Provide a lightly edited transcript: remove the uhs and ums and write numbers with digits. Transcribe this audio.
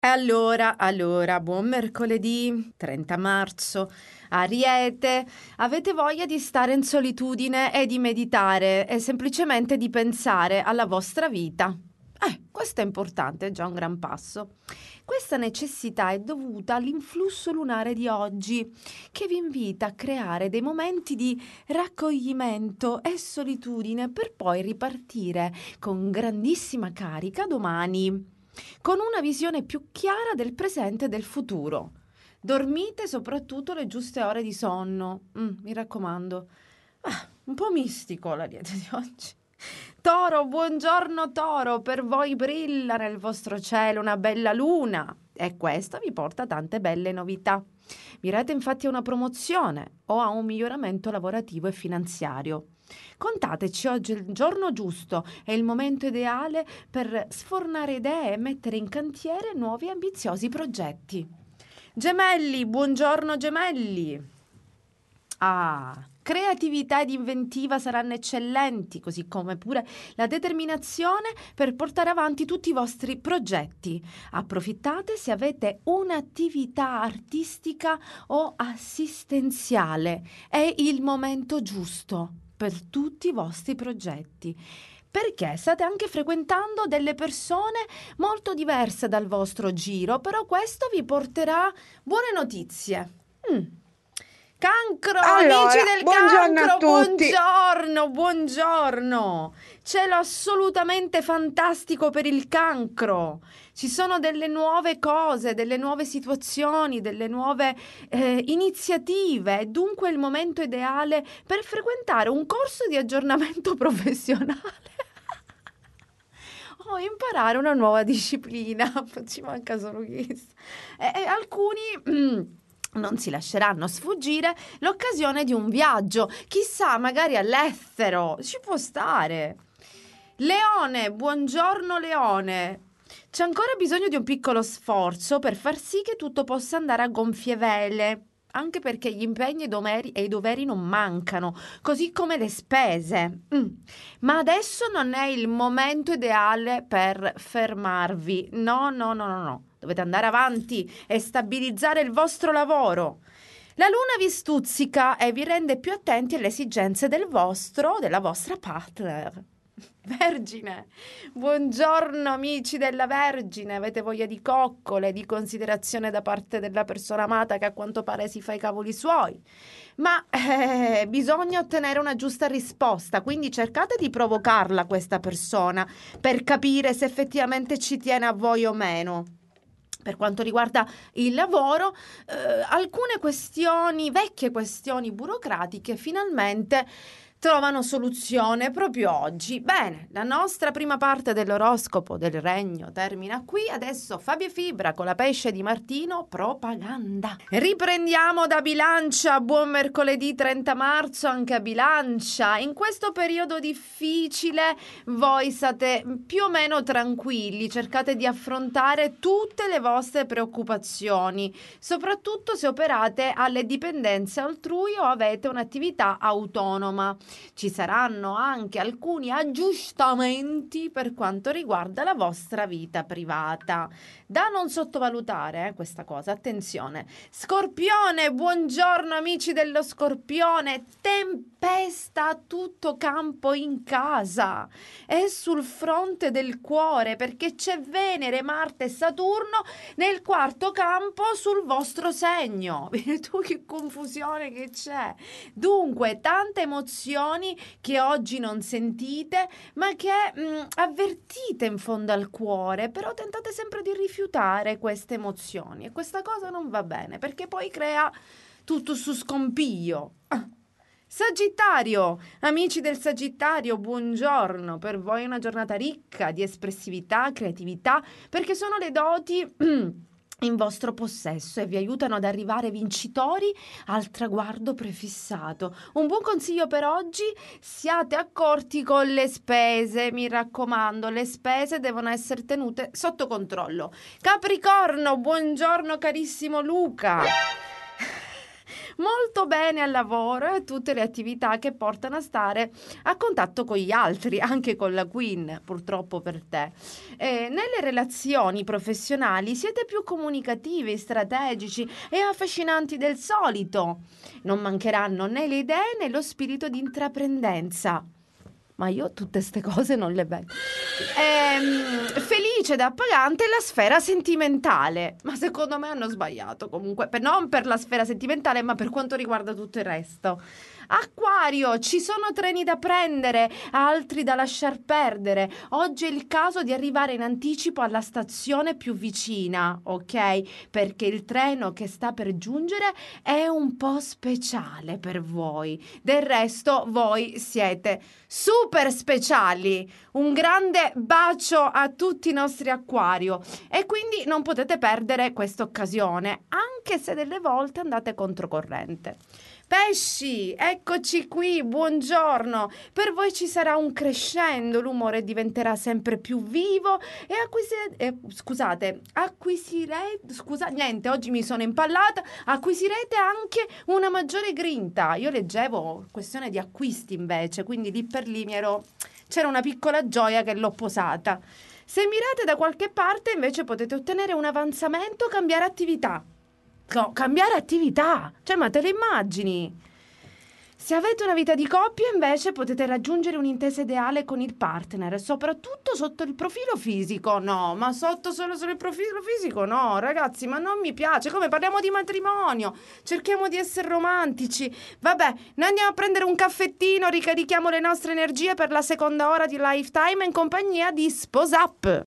Allora, buon mercoledì 30 marzo. Ariete, avete voglia di stare in solitudine e di meditare e semplicemente di pensare alla vostra vita. Questo è importante, è già un gran passo. Questa necessità è dovuta all'influsso lunare di oggi, che vi invita a creare dei momenti di raccoglimento e solitudine per poi ripartire con grandissima carica domani, con una visione più chiara del presente e del futuro. Dormite soprattutto le giuste ore di sonno, mi raccomando. Un po' mistico l'ariete di oggi. Toro, buongiorno Toro, per voi brilla nel vostro cielo una bella luna e questo vi porta tante belle novità. Mirate infatti a una promozione o a un miglioramento lavorativo e finanziario. Contateci, oggi è il giorno giusto, è il momento ideale per sfornare idee e mettere in cantiere nuovi e ambiziosi progetti. Gemelli, buongiorno Gemelli. Creatività ed inventiva saranno eccellenti, così come pure la determinazione per portare avanti tutti i vostri progetti. Approfittate se avete un'attività artistica o assistenziale. È il momento giusto per tutti i vostri progetti, perché state anche frequentando delle persone molto diverse dal vostro giro, però questo vi porterà buone notizie. Cancro, amici del buongiorno a cancro, tutti. buongiorno. Cielo assolutamente fantastico per il cancro. Ci sono delle nuove cose, delle nuove situazioni, delle nuove iniziative. Dunque è il momento ideale per frequentare un corso di aggiornamento professionale o imparare una nuova disciplina. Ci manca solo questo. E alcuni non si lasceranno sfuggire l'occasione di un viaggio, chissà, magari all'estero, ci può stare. Leone, buongiorno Leone. C'è ancora bisogno di un piccolo sforzo per far sì che tutto possa andare a gonfie vele, anche perché gli impegni e i doveri non mancano, così come le spese. Ma adesso non è il momento ideale per fermarvi. No. Dovete andare avanti e stabilizzare il vostro lavoro. La luna vi stuzzica e vi rende più attenti alle esigenze della vostra partner. Vergine, buongiorno amici della Vergine, avete voglia di coccole, di considerazione da parte della persona amata che a quanto pare si fa i cavoli suoi, ma bisogna ottenere una giusta risposta, quindi cercate di provocarla questa persona per capire se effettivamente ci tiene a voi o meno. Per quanto riguarda il lavoro, alcune vecchie questioni burocratiche, finalmente trovano soluzione proprio oggi. Bene, la nostra prima parte dell'oroscopo del Regno termina qui. Adesso Fabio Fibra con la pesce di Martino, propaganda. Riprendiamo da Bilancia. Buon mercoledì 30 marzo anche a Bilancia. In questo periodo difficile voi state più o meno tranquilli, cercate di affrontare tutte le vostre preoccupazioni, soprattutto se operate alle dipendenze altrui o avete un'attività autonoma. Ci saranno anche alcuni aggiustamenti per quanto riguarda la vostra vita privata. Da non sottovalutare, questa cosa, attenzione. Scorpione, buongiorno amici dello Scorpione. Tempesta a tutto campo in casa e sul fronte del cuore, perché c'è Venere, Marte e Saturno nel quarto campo sul vostro segno. Tu che confusione che c'è. Dunque, tante emozioni che oggi non sentite, ma che avvertite in fondo al cuore, però tentate sempre di rifiutare queste emozioni e questa cosa non va bene, perché poi crea tutto su scompiglio. Sagittario, amici del Sagittario, buongiorno, per voi è una giornata ricca di espressività, creatività, perché sono le doti in vostro possesso e vi aiutano ad arrivare vincitori al traguardo prefissato. Un buon consiglio per oggi: siate accorti con le spese, mi raccomando, le spese devono essere tenute sotto controllo. Capricorno, buongiorno carissimo Luca. molto bene al lavoro e a tutte le attività che portano a stare a contatto con gli altri, anche con la Queen, purtroppo per te. Nelle relazioni professionali siete più comunicativi, strategici e affascinanti del solito. Non mancheranno né le idee né lo spirito di intraprendenza. Ma io tutte queste cose non le vedo. Felice ed appagante la sfera sentimentale. Ma secondo me hanno sbagliato comunque. Non per la sfera sentimentale, ma per quanto riguarda tutto il resto. Acquario, ci sono treni da prendere, altri da lasciar perdere. Oggi è il caso di arrivare in anticipo alla stazione più vicina, ok? Perché il treno che sta per giungere è un po' speciale per voi. Del resto, voi siete super speciali. Un grande bacio a tutti i nostri acquario e quindi non potete perdere questa occasione, anche se delle volte andate controcorrente. Pesci, eccoci qui, buongiorno. Per voi ci sarà un crescendo, l'umore diventerà sempre più vivo e oggi mi sono impallata, acquisirete anche una maggiore grinta. Io leggevo questione di acquisti invece, quindi lì per lì c'era una piccola gioia che l'ho posata. Se mirate da qualche parte invece potete ottenere un avanzamento o cambiare attività. No, cambiare attività, cioè ma te le immagini? Se avete una vita di coppia invece potete raggiungere un'intesa ideale con il partner, soprattutto sotto il profilo fisico. No, ma solo il profilo fisico? No, ragazzi, ma non mi piace. Come parliamo di matrimonio? Cerchiamo di essere romantici. Vabbè, noi andiamo a prendere un caffettino, ricarichiamo le nostre energie per la seconda ora di Lifetime in compagnia di SposaUp.